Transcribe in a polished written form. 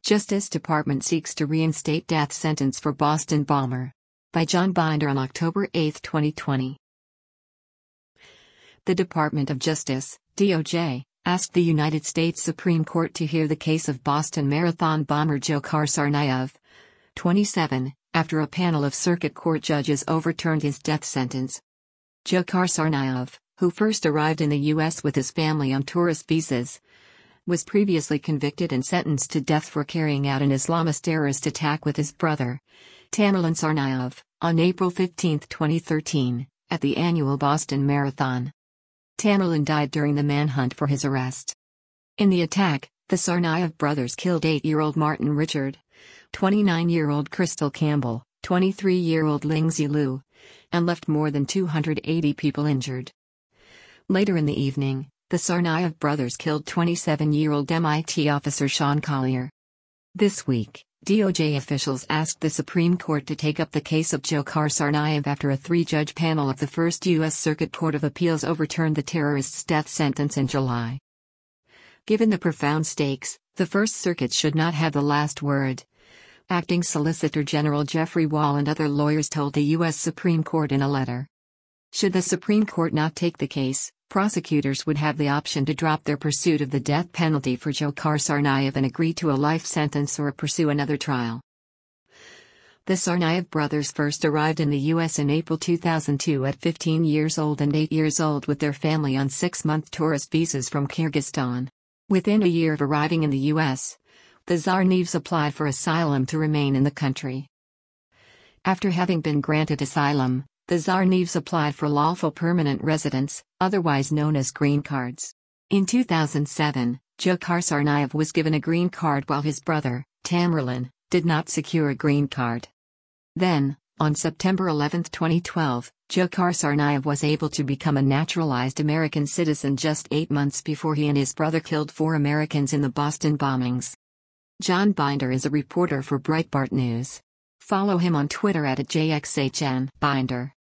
Justice Department seeks to reinstate death sentence for Boston bomber. By John Binder on October 8, 2020. The Department of Justice, DOJ, asked the United States Supreme Court to hear the case of Boston Marathon bomber Dzhokhar Tsarnaev, 27, after a panel of circuit court judges overturned his death sentence. Dzhokhar Tsarnaev, who first arrived in the U.S. with his family on tourist visas, was previously convicted and sentenced to death for carrying out an Islamist terrorist attack with his brother, Tamerlan Tsarnaev, on April 15, 2013, at the annual Boston Marathon. Tamerlan died during the manhunt for his arrest. In the attack, the Tsarnaev brothers killed 8-year-old Martin Richard, 29-year-old Crystal Campbell, 23-year-old Lingzi Liu, and left more than 280 people injured. Later in the evening, the Tsarnaev brothers killed 27-year-old MIT officer Sean Collier. This week, DOJ officials asked the Supreme Court to take up the case of Dzhokhar Tsarnaev after a 3-judge panel of the First U.S. Circuit Court of Appeals overturned the terrorist's death sentence in July. Given the profound stakes, the First Circuit should not have the last word. Acting Solicitor General Jeffrey Wall and other lawyers told the U.S. Supreme Court in a letter. Should the Supreme Court not take the case, prosecutors would have the option to drop their pursuit of the death penalty for Dzhokhar Tsarnaev and agree to a life sentence or pursue another trial. The Tsarnaev brothers first arrived in the U.S. in April 2002 at 15 years old and 8 years old with their family on 6-month tourist visas from Kyrgyzstan. Within a year of arriving in the U.S., the Tsarnaevs applied for asylum to remain in the country. After having been granted asylum, the Tsarnaevs applied for lawful permanent residence, otherwise known as green cards. In 2007, Dzhokhar Tsarnaev was given a green card while his brother, Tamerlan, did not secure a green card. Then, on September 11, 2012, Dzhokhar Tsarnaev was able to become a naturalized American citizen just 8 months before he and his brother killed 4 Americans in the Boston bombings. John Binder is a reporter for Breitbart News. Follow him on Twitter @JXHN Binder.